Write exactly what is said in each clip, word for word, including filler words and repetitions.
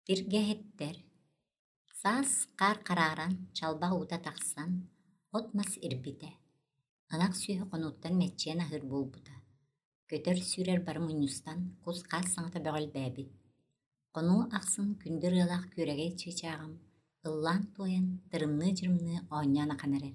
Тиргэһиттэр. Саас қар қарааран чалба ута тахсан, от мас ирбите. Анақ сүйі қонуттан мәтчен ахыр болбута. Көтөр сүрер барым уйнустан кус қас саңата бөғөл бәбит. Қону ақсын күндір ылақ көрегей чычағым, ыллан тойын тырымны-жырымны оңняна қанарыр.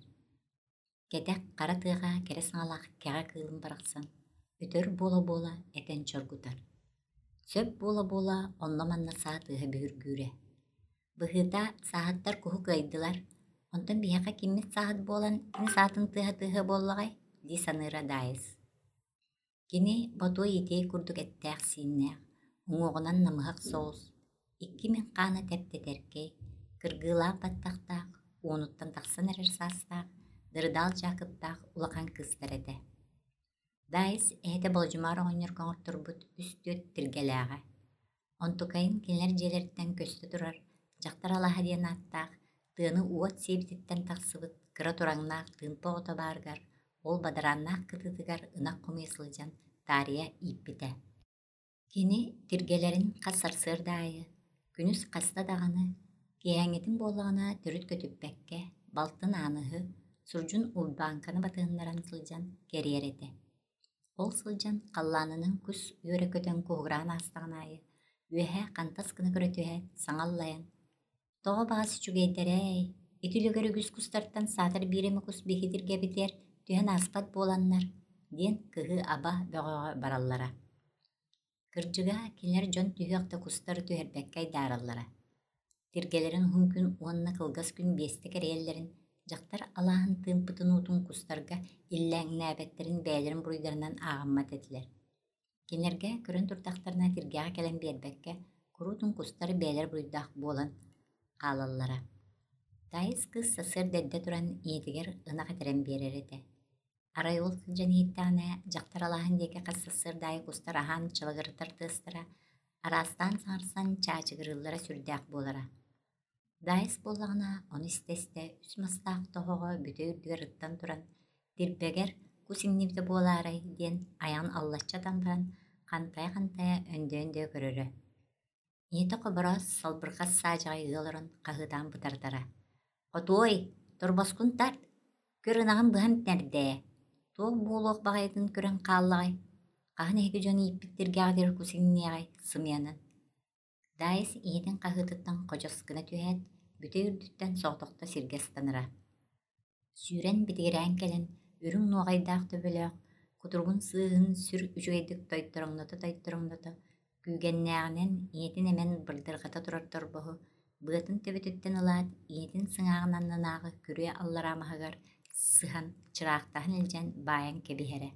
Кәтәк қара тыға кәрі саңалақ кәға кылым барақсан, өтөр бола-бола әтен чоргутар. Сөп бола-бола онламанна саа тыға бүгүргүүрэ. Быһыта саһаттар куһу кыайдылар, онтон биһэҕэ киммит саһат буолан кини саатын тыһа-тыһа буоллаҕай дии саныыра Дайыс. Кини ботуой итей курдук эттээх сииннээх, уҥуоҕунан намыһак соус, икки мин хаана тэптэтэркэй, кыргыылаах баттахтаах, уонуттан тахсан эрэр саастаах, дырыдаал дьаакыттаах улахан кыыстар этэ. Дайыс эһэтэ болжумаар оҕонньор коҥор турбут үс түөт тиргэлээҕэ. Онтукайын кинилэр дьиэлэртэн көстө турар, дьахтар алааһа диэн ааттаах, тыаны уот сиэбититтэн тахсыбыт кыра тураҥнаах тыымпа оҕото баарыгар, ол бадарааннаах кытыытыгар ынак хумыйсылдьан таарыйа ииппитэ. Кини тиргэлэрин хас сарсыар таайы, күнүс хаста даҕаны, киэһэҥҥитин буоллаҕына төрүт көтүппэккэ, балтын ааныһы, сурдьун улбаанканы батыһыннаран сылдьан кэриэр этэ. Ол сылдьан халлаанынын күс үөрэ көтөн куһугураан аастаҕынаайы, үөһэ хантас кына көрөтүһэ саҥаллайан: «Тоҕо баҕас үчүгэйдэрэй, ити үлүгэр үгүс кустартан саатар биирэми кус биһи тиргэбитэр түһэн ааспат буоланнар» диэн кыһы аба бөҕөҕө бараллара. Кырдьыга кинилэр дьон түһүөхтэ кустар түһэрбэккэй даараллара. Тиргэлэрин хүн күн уонна кылгас күн биэстэ кэриэллэрин дьахтар алааһын тыымпытын уутун кустарга иллээҥнээбэттерин бэйэлэрин буруйдарынан ааҕаммат этилэр. Кинилэргэ көрөн турдахтарына тиргэҕэ кэлэн биэрбэккэ куруутун кустары бэйэлэр буруйдаах буолан хаалаллара. Дайыс кыыс сасыар дэддэ туран иитигэр ынах этэрэн биэрэр этэ. Арай ол сылдьан ииттээҕинэ дьахтар алааһын диэки хас сасыар daayı кустар аһаан чалагырытар тыастара, араастаан саҥарсан чаачыгырыыллара сүрдээх буолара. Дайыс буоллаҕына ону истэ-истэ үс мастаах тоһоҕо бүтэ үрдүгэр ыттан туран, тирбэгэр кус иннибитэ буолаарай диэн айаҕын аллачча тамбаран хантайа-хантайа өндөө-өндөө көрөрө. Ийэтэ хобороос салбырхас саадьаҕай ыалырын хаһыытаан бытардара: «Хотуой, торбоскун тарт, көр ынаҕын быһам нэрдээ, туох буолуох баҕайытын көрөн хааллаҕай, хаһан эһиги дьон ииппит тиргээҕэлэр кус инниэҕэй» сымыанын. Дайыс ийэтин хаһыытыттан хочоскуна түһээт, бүтэ үрдүттэн соҕотохто сиргэ станыра. Сүүрэн битигирээн кэлэн үрүҥ нуоҕайдаах төбөлөөх, кутуругун сыыһын сүр үчүгэйдик тойтороҥното-тойтороҥното, күүгэннээҕинэн ийэтин эмэн бырдырҕата турар торбоһу, быатын төбөтүттэн ылаат ийэтин сыҥааҕынан нынааҕы күрүө аллараамаһыгар сыһан чыраахтаһын илдьэн баайан кэбиһэрэ.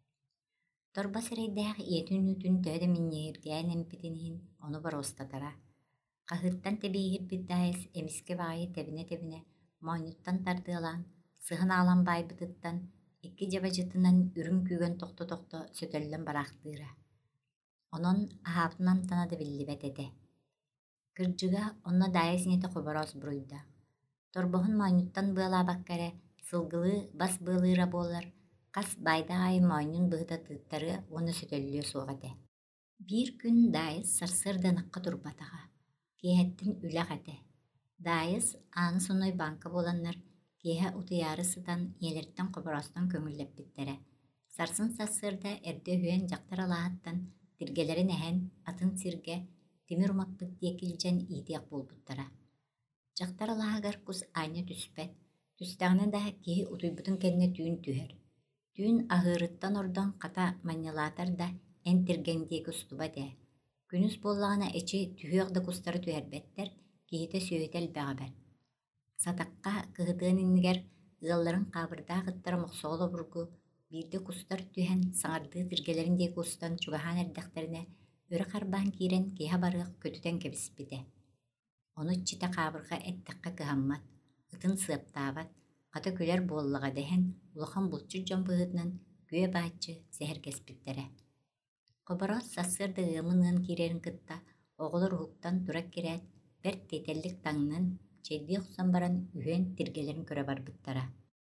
Торба сэрэйдээх ийэтин үүтүн төһө да минньиһиргээн эмпитин иһин ону бороостатара. Хаһыттан тэбииһирбит Дайыс эмискэ баҕайы тэбинэ-тэбинэ моонньуттан тардыалаан, сыһан аалан баайбытыттан икки дьабадьытынан үрүҥ күүгэн тохто-тохто сөтөллөн бараахтыыра. Онон аһаабытын амтана да биллибэт этэ. Кырдьыга онно Дайыс ийэтэ хобороос буруйда. Торбоһун моонньуттан быалаабакка эрэ сылгылыы бас быалыыра буолар, хас байдаҕай моонньун быһыта тыыттары уонна сөтөллүө суох этэ. Биир күн Дайыс сарсыар дьанакка турбатаҕа, киэһэттин үлэх этэ. Дайыс ааны сонной банка буоланнар киэһэ утуйаары сытан ийэлэртэн хобороостон көҥүллэппиттэрэ. Сарсын сарсыарда эрдэ үһүөн дьахтар алааһыттан тиргэлэрин эһэн атын сиргэ тимир умаппыт диэки илдьэн иитиэх буолбуттара. Дьахтар алааһыгар кус аанньа түспэт, түстэҕинэ да киһи утуйбутун кэннэ түүн түһэр. Түүн аһыырыттан ордон хата манньалаатар да эн тиргэн диэки устубат ээ. Күнүс буоллаҕына эчи түһүөх да кустары түһэрбэттэр, киһитэ сүөһүтэл бэҕэбэр. Сатакка кыһытыан иннигэр ыалларын хаабырдаах ыттара мохсоҕо олобургу, биирдэ кустар түһэн саҥардыы тиргэлэрин диэки устан чугаһаан эрдэхтэринэ өрө харбаан киирэн киэһэ барыах көтүтэн кэбиспитэ. Ону читэ хаабырга эттэххэ кыһаммат, ытын сыаптаабат, хата күлэр буоллаҕа дэһэн улахан булчут дьон быһыытынан күө бааччы сэһэргэспиттэрэ. Хобороос сарсыар да ыамын ыан киирэрин кытта оҕолор уһуктан тура кирэät бэрт тиэтэллик таҥнан чэйдии охсон баран үһүөн тиргэлэрин көрө барбыттара.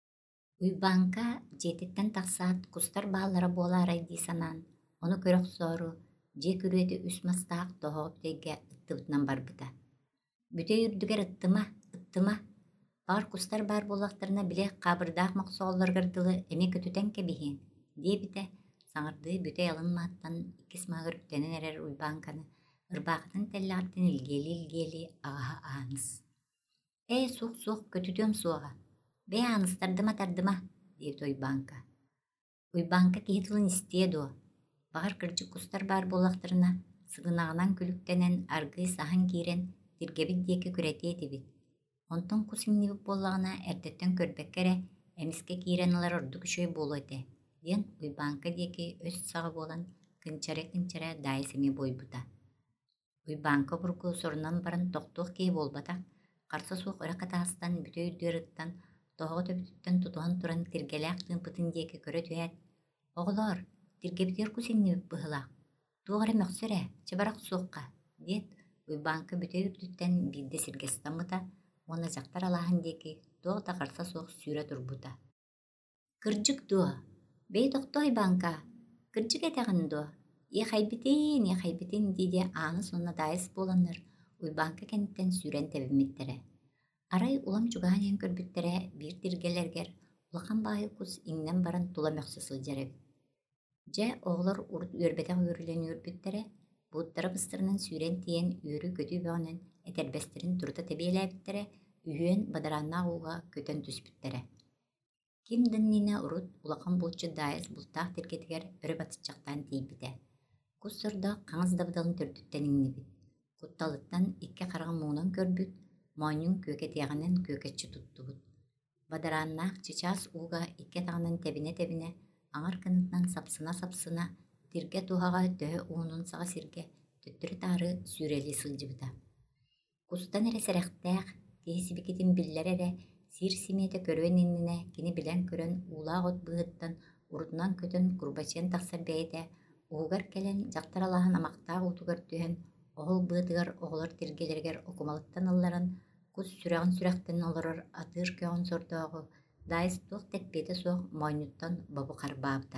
Уйбаанка дьиэтиттэн тахсаат кустар бааллара буолаарай дии санаан, ону көрөхсөөрү дьиэ күрүөтү үс мастаах тоһоҕо бүтэйгэ ыттыбытынан барбыта. Бүтө үрдүгер ыттыма, ыттыма. Бар кустар бар болақтарына біле қабырдаақ мақсоғыларғар дылы эме көтүтен кебиһиң. Диэбитэ, саҥардыы бүтэ ялынмааттан иккис маҕыр бүтэнэн эрэр Уйбаанканы ырбаахытын тэллэҕиттэн илгиэли-илгиэли аҕаһа Ааныс. «Ээ, суох, суох, көтүтүөм суоҕа. Бээ Ааныс, тардыма, тардыма» диэбит Уйбаанка. Уйбаанка киһи тылын истиэ дуо. Баҕар кырдьык кустар баар буоллахтарына сыгынаҕынан күлүктэнэн аргыы саһан киирэн тиргэбит диэки күрэтиэтибит. Онтон кус иҥнибит буоллаҕына эрдэттэн көрбөккэ эрэ эмискэ киирэн ылар ордук үчүгэй буолуо этэ диэн Уйбаанка диэки өс саҕа буолан кынчара-кынчара daayыс эмиэ буойбута. Уйбаанка бургу сорунан баран тохтуох киһи буолбатах, харса суох өрө катаастан бүтө үрдүгэр ыттан тоһоҕо төбүтүттэн тутуһан туран тиргэлээх тыымпытын диэки көрө түһээт: «Оҕолоор, тиргэбитигэр кус иҥнибит быһылаах. Туох эрэ мөхсүрэ, чыбарах суохха» диэт Уйбаанка бүтө үрдүттэн биирдэ сиргэстаммыта, уонна дьахтар алааһын диэки туох да харса суох сүүрэ турбута. «Кырдьык дуо, бэй тохто Уйбаанка, кырдьык этэҕин дуо, иэхайбитин, иэхайбитин» диэдэ Ааныс уонна daayыс буоланнар Уйбаанка кэнниттэн сүүрэн тэбиммиттэрэ. Арай улам чугаан иһин көрбүттэрэ биир тиргэлэргэр улахан баайы кус иҥнэн баран тула мөхсө сылдьар эбит. Дьэ оҕолор урут үөрбэтэх үөрүлэн үөрбүттэрэ бууттара быстарынан сүүрэн тиийэн үөрүү көтүү бөҕөнөн этэрбэстерин турда тэбиэлээбиттэрэ үһүөн бадарааннаах ууга көтөн түспүттэрэ. Ким дыннина урут улахан булчу daayыс бултаах тиргэтигэр өрө батыччахтаан тиийбитэ. Кус сордоох хаҥас дабыдалын төрдүттэн иҥнибит. Кутталыттан икки хараҕын муунан көрбүт, моонньуҥ күөкэ тиэҕинэн күөкэччи туттубут. Бадарааннаах чычаас ууга икки таҕынан тэбинэ-тэбинэ, аҥар кынытынан сапсына-сапсына тиргэ туһаҕа төһө уунун саҕа сиргэ төттөрү таары сүүрэлии сылдьыбыта. Кустан эрэ сэрэхтээх, киһи сибикитин биллэр эрэ сиир симиэтэ көрүөн иннинэ кини билэн көрөн уулаах от быһыттан урутунан көтөн курбачыан тахсар бэйэтэ уһугар кэлэн дьахтар алааһын амахтаах уутугар түһэн оһол быатыгар оҕолор тиргэлэригэр окумалыттан ылларан кус сүрэҕин сүрэхтэн олорор атыыр көҕөн сордооҕу daayыс туох тэппиэтэ суох моонньуттан бобу харбаабыта.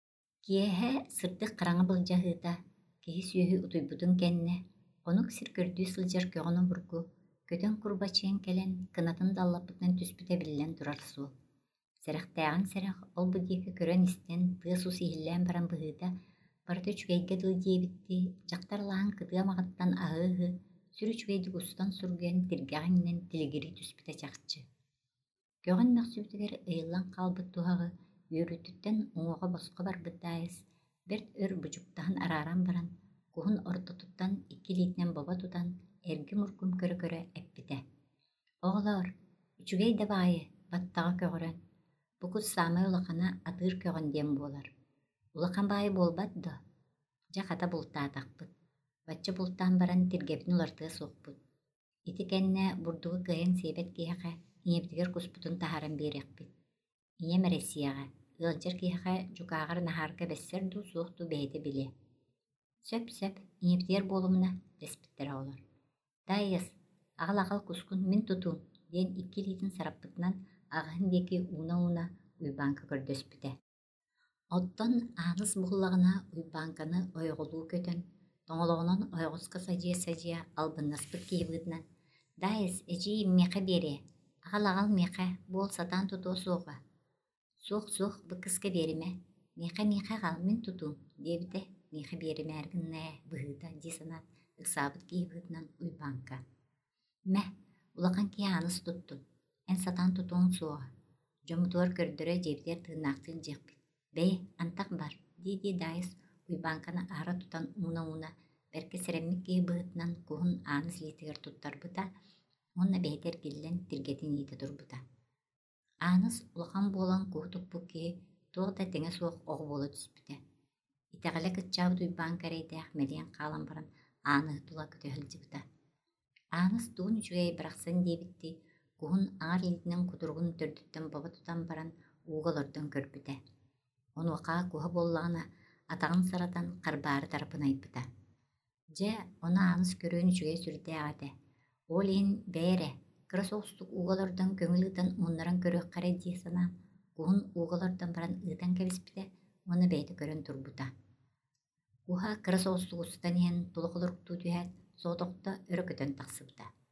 Киэһэ сырдык хараҥа былдьаһыыта, киһи сүөһү утуйбутун кэннэ, онук сир көрдүү сылдьар көҕөнө бургу көтөн курбачыан кэлэн кынатын даллаппытынан түспүтэ биллэн турар суох. Сэрэхтээҕин сэрэх ол бу диэки көрөн истэн тыас ус иһиллээн баран быһыыта барыта үчүгэйгэ дыл диэбитти дьахтар алааһын кытыа маҕаттан аһыы-ыһы сүр үчүгэйдик устан сургуйан тиргэҕиҥнэн тилигирии түспүтэ чахчы. Көҕөн мөхсүбүтүгэр ыйыллан хаалбыт туһаҕы үөрүүтүттэн уҥуоҕа босхо барбыт daayыс бэрт өр бучуктаһын арааран баран куһун ордотуттан икки лиитинэн боба тутан эргим-ургум көрө-көрө эппитэ. «Оҕолоор, үчүгэй да баайы, баттаҕа көҕөрөн. Бу кус саамай улахана атыыр көҕөн диэн буолар. Улахан баайы буолбат до, дьэ хата бултаатахпыт. Бачча бултаан баран тиргэбитин улартыа суохпут. Ити кэннэ бурдугу кыайан сиэбэт киэхэ иҥэбитигэр куспутун таһааран биэриэхпит. Ийэм эрэсиэҕэ, ыалдьар киэхэ дьукааҕар наһаарга бэссэр дуу суох дуу бэйэтэ били. Сөп, сөп, иҥэбитигэр буолумна» дэспиттэр оҕолор. «Daayыс, аҕал-аҕал кускун мин тутуум» диэн икки лиитин сараппытынан аҕаһын диэки уна-уна Уйбаанка көрдөспүтэ. Оттон Ааныс буһуллаҕына Уйбаанканы ойоҕулуу көтөн, тоҥолоҕунан ойоҕуска садьыа-садьыа албыннаспыт киһибыытынан: «Daayыс, эдьиийим миэхэ биэриэ, аҕал-аҕал миэхэ, буол сатаан тутуо суоҕа». «Суох, суох, быккыска биэримэ, миэхэ, миэхэ аҕал, мин тутуум» диэбитэ миэхэ биэримээр гыннаа быһыыта дии санаат ыксаабыт киһибыытынан Уйбаанка. «Мэ, улахан киһи Ааныс туттум, эн сатаан тутуоҥ суоҕа. Дьоммутугар көрдөрө дьиэбитигэр тыыннаахтыы илдьиэхпит. Бэй, антах бар» дии-дии daayыс Уйбаанканы аара тутан уна-уна бэркэ сэрэммик киһи быһытынан куһун Ааныс лиитигэр туттарбыта, уонна бэйэтэ эргиллэн тиргэтин иитэ турбута. Ааныс улахан буолан куһу туппут киһи туох да тэҥэ суох оҕо буола түспүтэ. Итэҕэлэ кытчаабыт Уйбаанка эрэйдээх мэлиэн хаалан баран ааныһы тула көтөһөлдьүбүтэ. Ааныс туун үчүгэй барахсан диэбитти куһун аҥар илитинэн кутуругун төрдүттэн боба тутан баран ууголордон көрбүтэ. Онуохаа куһа буоллаҕына атаҕын саратан харбаары тарапын айбыта. Дьэ, ону Ааныс көрүөн үчүгэй сүрдээх этэ. Уол иһин бэйэрэ, кыра соҕустук ууголордон көҥүл ыытан ууннаран көрүөххэрэ дии санаан куһун ууголордон баран ыытан кэбиспитэ, уонна бэйэтэ көрөн турбута. Куһа кыра соҕустук устан иһэн тулах олоруктуу түһээт, соотохто өрө көтөн тахсыбыта.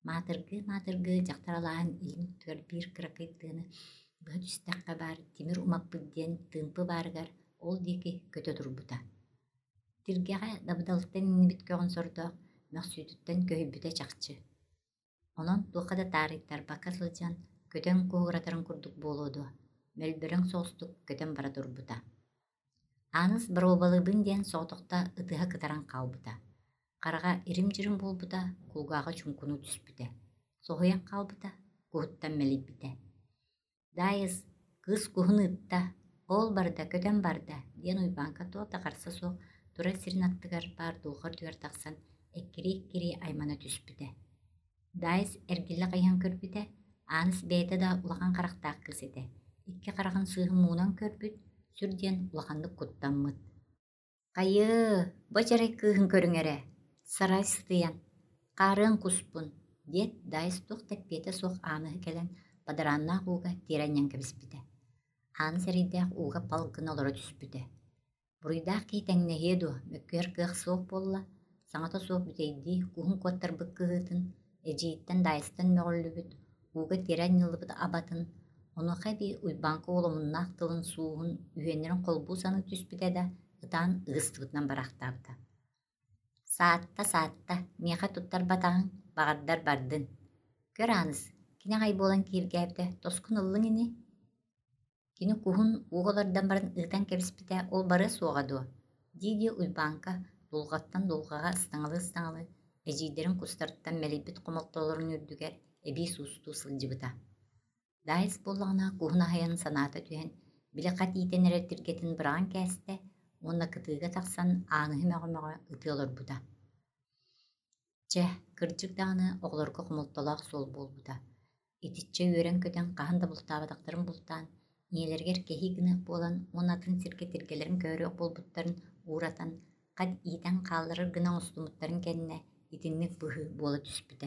Маатыргы маатыргы жактаралаан илин түгөр биир кыракыйдыыны быһа түстәккэ баар тимир умаппыт диэн тыымпы баарыгар ол диэки көтө турбута. Тиргэҕэ дабыдалыттан иннибит көҕөн сордоох мөхсүүтүттэн көһүбүтэ чахчы. Онон туохха да таарыйттар бакка сылдьан көтөн куһугуратарын курдук буолуодуо, мөлбөрөҥ соҕустук көтөн бара турбута. Ааныс баруобалыыбын диэн соҕотохта ытыһа кытаран хаалбыта. Хараҕа ирим-дьирим буолбута, кулгааҕа чуҥкунуу түспүтэ. Соһуйан хаалбыта, куһуттан мэлийбитэ. Таайыс, кыыс куһун ыытта, ол барда, көтөн барда диэн Уйбаанка туот ахарса суох тура сирин аттыгар баар дулҕар түгэр тахсан эккири-иккири аймана түспүтэ. Таайыс эргиллэ хайыһан көрбүтэ, ааныс бэйэтэ да улахан харахтаах кыыс этэ. Икки хараҕын сыыһын муунан көрбүт, сүр диэн улаханнык куттаммыт. «Хайыы, бу чарай кыыһын көрүҥэрэ, сарай сытыйан, хаарыан куспун» диэт Таайыс туох тэппиэтэ суох ааныһы кэлэн бадарааннаах ууга тиэрэйньэн кэбиспитэ. Ааныс эрэйдээх ууга палгын олоро түспүтэ. Буруйдаах киитэҥнэһиэ дуо мөккүөр кыах суох буолла, саҥата суох бүтэйдии куһун куоттарбык кыһыытын, эдьииттэн Таайыстан мөҕөллүбүт, ууга тиэрэн ньыллыбыт абатын, онуоха эбии Уйбаанка уолумуннаах тылын сууһун үһүөннэрин холбуу санык түспүтэ да, ытаан ыгыстыбытынан барахтаабыта. «Саатта, саатта, миэхэ туттар батаҕыҥ, баҕардар бардын. Көр ааныс, кини хай буолан кииргээбитэ, тоскун ыллыҥини?» Кини куһун уоҕалардан баран ыытан кэбиспитэ ол барыа суоҕа дуо, дии-дии Уйбаанка дулҕаттан дулҕаҕа ыстаҥалы-ыстаҥалы эдьиидэрин кустарыттан мэлийбит хомолтоолорун үрдүгэр эбии суустуу сылдьыбыта. Таайыс буоллаҕына куһун аһайан санаата түһэн, били хат иитэн эрэ тиргэтин быраҕан кээстэ, уонна кытыыга тахсан ааныһы möҕө-möҕө ытыаларбута. Чэ, кырдьык даҕаны оҕолорго хомолтолоох суол буолбута. Итиччэ үөрэн көтөн хаһан да бултаабатахтарын бултаан, иэлэригэр кэһии гыныах буолан уоннатын сиргэ тиргэлэрин көөрүөх буолбуттарын ууратан, хат иитэн хаалларар гына оҥостумуттарын кэннэ итинник быһы буола түспүтэ.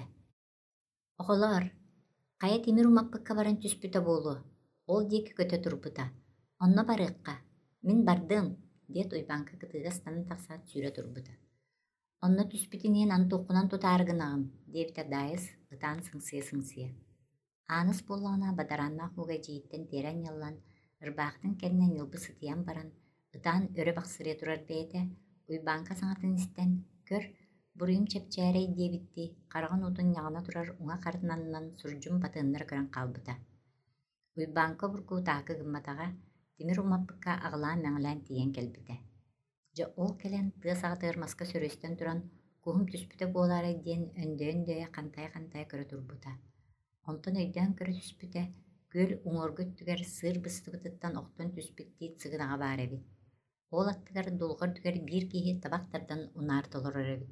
«Оҕолоор, хайа тимир умаппыкка баран түспүтэ буолуо, ол диэки көтө турбута. Онно барыахха, мин бардыым» диэт Уйбаанка кытыыга станан тахсаат сүүрэ турбута. «Онно түспүтин иэн ан туоххунан тутаарыгынаҕым» диэбитэ Таайыс ытаан сыҥсыа-сыҥсыа. Ааныс буоллаҕына бадарааннаах ууга эдьииттэн тиэрэн ньаллан, ырбаахтын кэннэ ньылбы сытыйан баран, ытаан өрө бахсырыа турар бэйэтэ, Уйбаанка саҥатын истэн, «Көр, буруйум чэпчээрэй» диэбитти, хараҕын утун ньаҕана турар уҥа хартананынан сурдьум батыаннара көрөн хаалбыта. Уйбаанка бургуутаакка гымматаҕа, тимир умаппыкка аҕалаан мэҥэлээн тиийэн кэлбитэ. Дьэ ол кэлэн тыа саҕатыгар маска сөрүөстөн туран, куһум түспүтэ буолаарай диэн өндөө-өндөөйэ хантай-хантай көрө турбута. Онтон өйдөөн көрө түспүтэ, күөл уҥуоргут түгэр сыыр быстыбытыттан охтон түспүттиит сыгынаҕа баар эбит. Ол аттыгар дулҕар түгэр биир киһи табахтардан унаар толорор эбит.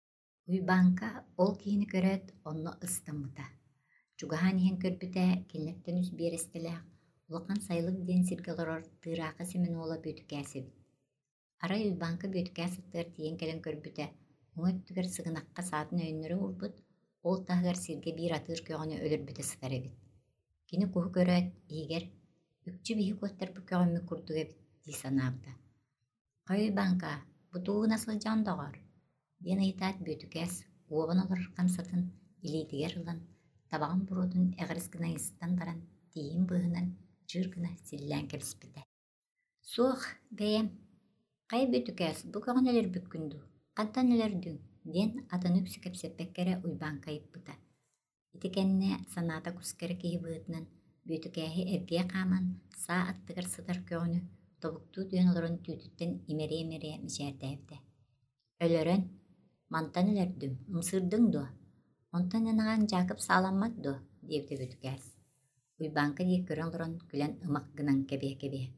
Уйбаанка ол киһини көрөөт, онно ыстаммыта. Чугаһаан иһэн көрбүтэ, киллэттэн үс биэрэстэлээх, улахан сайылык диэн сиргэ олорор тыырааха симэн уола бүөтүкээс эбит. Арай Уйбаанка бүөтүкээс ыттыгар тиийэн кэлэн көрбүтэ, уҥа үттүгэр сыгынакка саатын өйүннөрү урбут, ол таһыгар сиргэ биир атыыр көҕөнү өлөрбүтэ сытар эбит. Кини куһу көрөөт, иһигэр үкчү биһи куоттарбыт көҕөммү курдук эбит дии санаабыта. «Хай Уйбаанка, бу туһугуна сылдьаан доҕор» диэн ыйытаат бүөтүкээс уобан олорор хамсатын илиитигэр ылан, табаҕын буруутун эҕэрис гына ыыстан баран, тиийин быһынан чыыр гына силлээн кэбиспитэ. «Суох, бэйэм, хай бүөтүкээс бу көҕөн өлөрбүт күндү, хантан өлөрдүҥ» диэн атын үксү кэпсэппэккэрэ Уйбаанка ыйыппыта. Ити кэннэ санаата кускара киһи быытынан бүөтүкээһи эргиэ хааман саа аттыгар сытар көҕөнү тобуктуу түһэн олорон түүтүттэн имэрэ-имэрэ мичээрдэйбитэ. «Өлөрөн, мантан өлөрдүм, ымсыырдыҥ дуо, онтон энаҕаан Дьаакып сааламмат дуо» диэбитэ бүөтүкээс. Уйбаанка дии көрөн олорон күлэн ымак гынан кэбиэ-кэбиэ.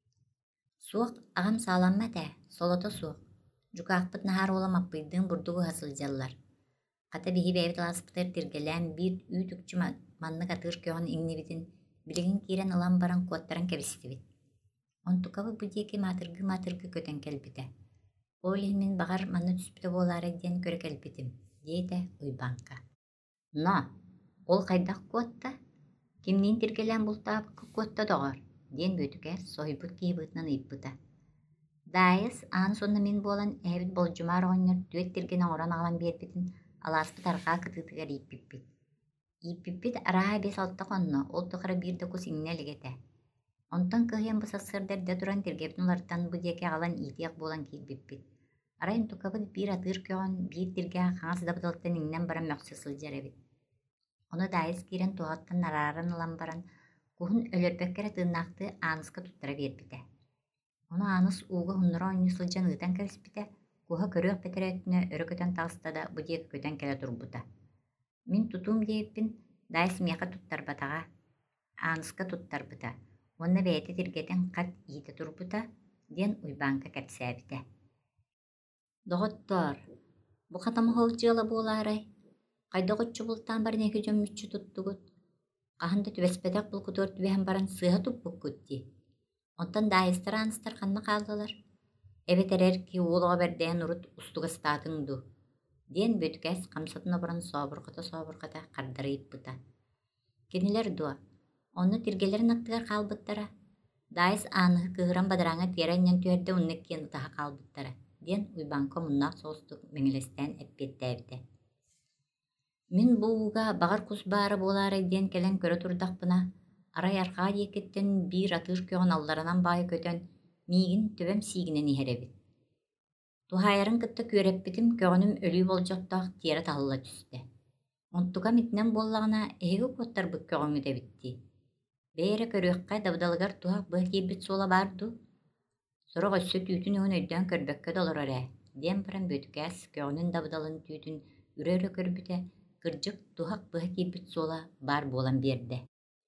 «Суох аҕам сааламмат ээ, солото суох, дьукаахпыт наһаар уоламаппыйдыҥ бурдугу hasылдьаллар. Хата биһи бэйэбит алааспытыгар тиргэлээн биир үүт үкчү маннык атыыр көҕөн иҥнибитин билигин киирэн ылан баран куоттаран кэбистибит. Онтукабы бу диэки маатыргы-маатыргы көтөн кэлбитэ. Ол иһин мин баҕар манна түспүтэ буолаарай диэн көрө кэлбитим» диэтэ Уйбаанка. «Но, ол хайдах куотта? Кимниин тиргэлээн бултаабыкка куотта доҕор» диэн бүөтүкээс соһуйбут киһи быытынан ыйыппыта. Таайыс ааныс онно мин буолан эһэбит болдьумаар оҕонньор түөт тиргэнэ оҥорон аҕалан биэрбитин алааспыт аргаа кытыытыгар ииппиппит. Ииппиппит арааһа бес алта хонно, ол тухара биирде кус иҥне элигэтэ. Онтон кыһыйан бысассырдэрдэ туран тиргэбин улартан бу диэки аҕалан иитиэх буолан киирбиппит. Арайын тукабыт биир атыыр көҕөн биир тиргээх хаҥас дабытылтан иҥнэн баран мөхсө сылдьар эбит. Ону таайыс киирэн туһаттан нарааран ылан баран куһун өлөрбөккэрэ тыыннаахтыы ааныска туттара биэрбитэ. Ону ааныс ууга хуннара оонньу сылдьан ыытан кэбиспитэ, куһа көрүөх бэтэрээттинэ өрө көтөн таҕыстада бу диэки көтөн кэлэ турбута. Мин тутуум диэппин таайыс миэхэ туттарбатаҕа, ааныска туттарбыта, уонна бэйэтэ тиргэтин хат иитэ турбута диэн Уйбаанка кэпсээбитэ. Доҕоттор, бу хатама холдьыала буолаарай, хайдоҕоччу бултаан баран эки дьөммүччү туттугут, хаһында түбэспэтэх булкутуор түбэһэн баран сыаһа туппуккут дии. Онтон таайыстар ааныстар ханна хааллалар. Эбетэрэр ки уолуҕа бэрдээн урут устуга стаатыҥ ду, диэн бөтүкэс хамсатына баран сообурхата-сообурхата хардарыйыппыта. Кинилэр дуо, онно тиргэлэрин аттыгар хаалбыттара, таайыс ааныһы кыһыран бадарааҥа тиэрэ анньан түһэрдэ уннык киэн ытаһа хаалбыттара, диэн Уйбаанка муннаах соҕустук миҥилэстээн эппиэттээбитэ. Мин бууга баҕар кус баара буолаарай диэн кэлэн көрө турдахпына, арай арҕаа диэккиттэн биир атыыр көҕөн алларанан баайы көтөн миигин төбөм сиигинэн иһэрэбит. Туһайарын кытта күөрэппитим көҕөнүм өлүү болдьохтоох тиэрэ таһылла түстэ. Онтугам итинэн буоллаҕына эһиги куоттарбыт көҕөҥ үтэбиттии. Бэйэрэ көрүөххэ дабыдалыгар туһа быһа киирбит суола баар ду. Сороҕ өссө түүтүн уһун өйдөөн көрбөккө долорор ээ, диэн баран бөтүкээс көҕөнүн дабыдалын түүтүн үрө-өрө көрбүтэ, кырдьык туһак быһа киирбит суола баар буолан биэрдэ.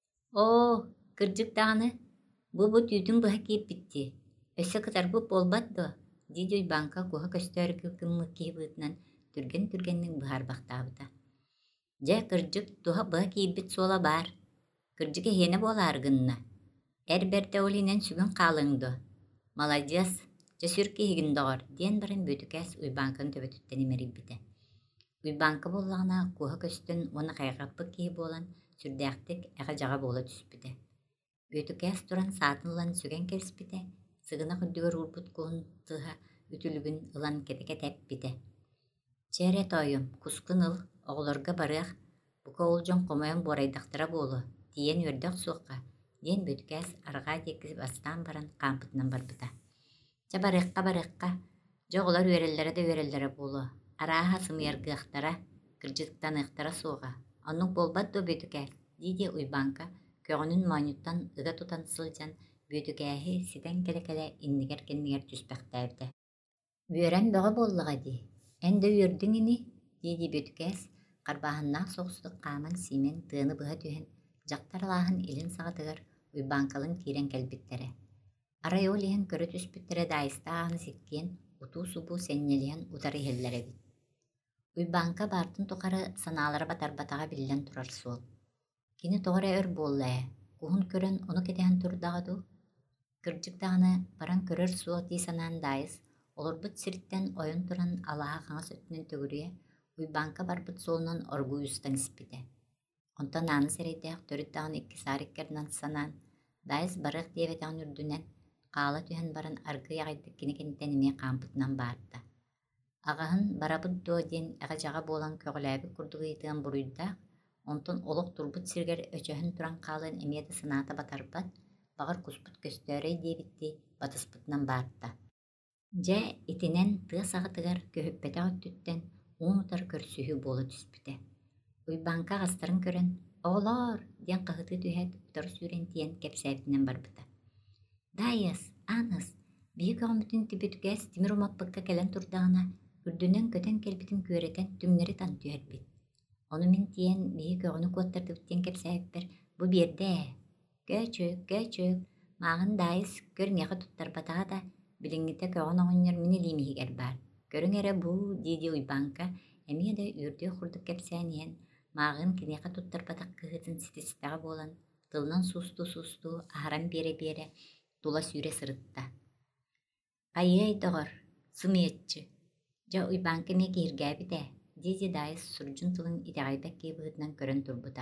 «Оо, кырдьык даҕаны, бу бу түүтүн быһа киирбитти, өссө кытарбыт буолбат дуо» диэди Уйбаанка куһа көстөөрү кылгыммык киһибыытынан түрген-түргенниҥ быһаарбахтаабыта. «Дьэ, кырдьык туһа быһа киирбит суола баар, кырдьык эһиэнэ буолаар гынна. Эр бэрдэ ол инэн сүгүн хаалыҥ дуо. Маладьас, дьэ сүр киһигин доҕор» диэн баран бөтүкээс Уйбаанканы төбөтүттэн имэрийбитэ. Уйбаанка буоллаҕына куһа көстөн уонна хайҕаппыт киһи буолан сүрдээхтик эҕэ-дьаҕа буола түспүтэ. Бөтүкээс туран саатын ылан сүгэн кэбиспитэ, сыгына хүрдүгэр уурбут куһун тыһа үтүлүгүн ылан кэтэ-кэтэппитэ. «Чээрэ тойум, кускун ыл, оҕолорго барыах, бука олдьон хомойон буорайдахтара буолуо» тиийэн үөрдөх суохха диэн бөтүкээс арҕаа диэки бастаан баран хаампытынан барбыта. «Дьэ барыахха барыахха, дьэ оҕолор үөрэллэрэ да үөрэллэрэ буолуо, арааһа сымыйаргыахтара, кырдьыктаныахтара суоҕа, оннук буолбат дуо бөтүкээс» диэди Уйбаанка көҕөнүн мооньуттан ыга тутан сылдьан бөтүкээһи ситэн кэлэ-кэлэ иннигэр-кэннигэр түспэхтээбитэ. «Үөрэн бөҕө буоллаҕа дии, эн да үөрдүҥ ini» диэди бөтүкээс харбааһыннаах соҕустук хааман сиимэн тыаны быһа түһэн дьахтар алааһын илин саҕатыгар Уйбаанкалын киирэн кэлбиттэрэ. Арай ол иһэн көрө түспүттэрэ таайыста ааһыны сиккиэн утуу-субуу сэнньэлиэн утары иһэллэр эбит. Уйбаанка баартын тухары санаалара батарбатаҕа биллэн турар суол. Кини тоҕо эрэ өр буолла ээ, куһун көрөн ону кэтэһэн турдаҕа дуу. Кырдьык даҕаны баран көрөр суо дии санаан таайыс олорбут сириттэн ойон туран алааһа хаҥас өттүнэн төгүрүө Уйбаанка барбыт суолунан оргууйустан испитэ. Онтон ааныс эрэйдээх төрүт даҕаны икки саариккэринэн санаан таайыс барыах диэбэтэҕин үрдүнэн хаала түһэн баран аргый аҕайдык кини кэнтэн эмиэ хаампытынан баарда. Аҕаһын барабыт дуо диэн эҕэ-дьаҕа буолан көҕөлээбит курдугыйытыан буруйдаах, онтон олох турбут сиргэр өчөһөн туран хаалыын эмиэ да санаата батарбат, баҕар куспут көстөөрэй диэбитти батыспытынан баарда. Дьэ, итинэн тыа саҕатыгар көһүппэтэх өттүттэн уумутар көрсүһүү буола түспүтэ. Уйбаанка аҕастарын көрөн «Оҕолоор» диэн хаһытыы түһээт утары сүүрэн тиэн кэпсээбитинэн барбыта. «Таайыс, ааныс, биһиги көҕөмүтүн бөтүкээс тимир умаппыкка кэлэн турдаҕына үрдүнэн көтөн кэлбитин күөрэтэн түҥнэри тан түһэрбит. Ону мин тиэн биһиги көҕөнү куоттардыбыттиэн кэпсээбиппэр, бу биэрдэ ээ. Көөчүөк, көөчүөк, мааҕын таайыс көр миэхэ туттарбатаҕа да билиҥҥитэ көҕөн оҕонньор мин илиимиһигэр баар. Көрүҥ эрэ бuu» диэди Уйбаанка эмиэ да үөрдүөх курдук кэпсээн иһэн мааҕын киниэхэ туттарбатах кыһытын ситистэҕэ буолан тылынан суустуу-суустуу аһаран биэрэ-биэрэ тула сүүрэ сырытта. «Хайыай доҕор, сымыйаччы, дьэ Уйбаанка эмиэ кииргээбит ээ» диэди таайыс сурдьун тылын итэҕэйбэк киибыһытынан көрөн турбута.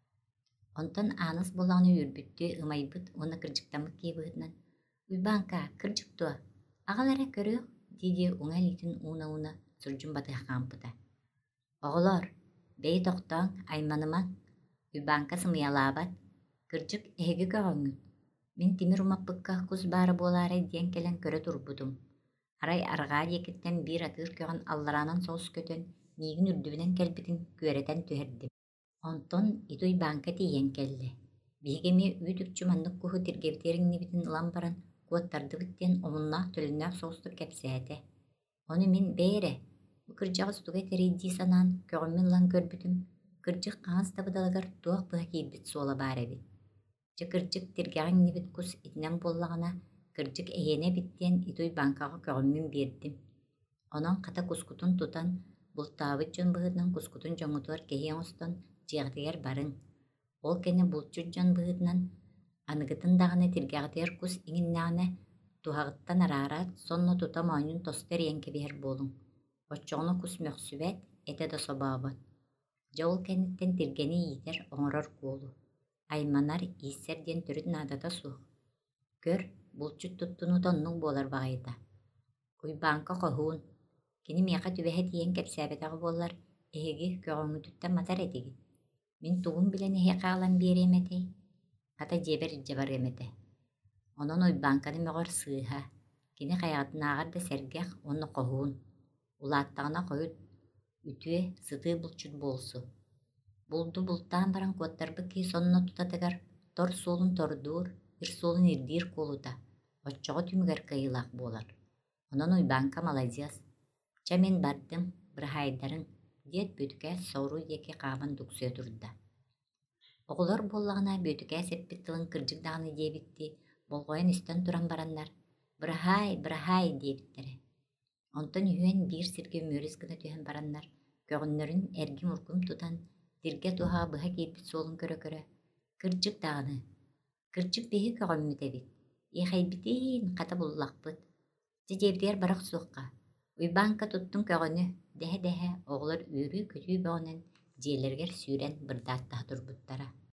Онтон ааныс буоллаҕына үөрбүттүү ымайбыт уонна кырдьыктаммыт киибыһытынан «Уйбаанка, кырдьык дуо, аҕал эрэ көрүөх» диэди уҥа илиитин уuna-уuna сурдьун батыахаампыта. Оҕолор, бэй тохтооҥ айманымаҥ, Үбаанка сымыйалаабат, кырдьык эһиги көҕөҥүҥ, мин тимир умаппыкка кус баара буолаарай диэн кэлэн көрө турбутум. Арай арҕаа диэкиттэн биир атыыр көҕөн аллараанан соҕус көтөн миигин үрдүбүнэн кэлбитин күөрэтэн түһэрдим. Онтон иту Үбаанка тиийэн кэллэ. Биһиги эмиэ үүт үкчү маннык куһу тиргэбитиэриҥнибитин ылан баран куоттардыбыт диэн омуннаах төлүнээх соҕустук кэпсээтэ. Ону мин бэйэрэ, бу кырдьаҕас тугай тэрий дии санаан көҕөммү ылан көрбүтүм, кырдьык хаҥас табыдалагар туох быһа киирбит суола баар эбит. Дьэ кырдьык тиргэҕиҥнибит кус итинэн буоллаҕына кырдьык эһиэнэ эбит диэн иту Үбаанкаҕа көҕөммүн биэрдим. Онон хата кускутун тутан, бултаабыт дьон быһыытынан кускутун дьоҥутугар киһиэҥ устон дьиэҕэтигэр барыҥ. Ол кэнни булчут дьон быһыытынан аныгытын даҕаны тиргэҕэтигэр кус иҥиннээҕинэ туһаҕыттан араараат сонно тута моонньун тосту эриэн кэбиһэр буолуҥ. Оччоҕуну кус мөхсүбэт, этэ да собообот. Дьэ ол кэнниттэн тиргэни иитэр оҥорор куолу. Айманар ииссэр диэн төрүт наадата суох. Көр, булчут туттунута оннук буолар баҕайыта. Үбаанка хоһуун, кини миэхэ түбэһэ тиийэн кэпсээбэтэҕи буоллар эһиги көҕөҥүтүттэн матар этиги. Мин тугун билэн эһиэхэ аалан биэриэм этэй, хата дьиэбэр дьабарыам этэ. Онон Үбаанканы möҕөр сыыһа, кини хайаҕытынааҕар да сэргэх уонна хоһуун, улааттаҕына хойут үтүө сытыы булчут буолсу. Булду бултаан баран куоттарбыт киһи сонно тутатыгар тор суолун тордуур, ир суолун ирдиир куолута, оччоҕо түмүгэр кыйылаах буолар. Онон Үбаанка маладьас, «Ча мин бардым, быраһайдарыҥ» диэт Бөтүкээс сооруу диэки хааман дуксуйа турда. Оҕолор буоллаҕына Бөтүкээс эппит тылын кырдьык даҕаны диэбитти болҕойон истэн туран бараннар «Быраһай, быраһай» диэбиттэрэ. Онтон үһүөн биир сиргэ үмүөрүс гына түһэн бараннар, көҕүннөрүн эргим ургум тутан, тиргэ туһаа быһа киирбит суолун көрө-көрө, «Кырдьык даҕаны, кырдьык биһиги көҕөммүт эбит, иэхэйбитиин хата буллахпыт» дьэ диэбитигэр барах суохха. Үбаанка туттум көҕөнү дэһэ-дэһэ оҕолор үөрүү-көтүү бөҕөнэн дьиэлэригэр сүүрэн бырдааттаһа турбуттара.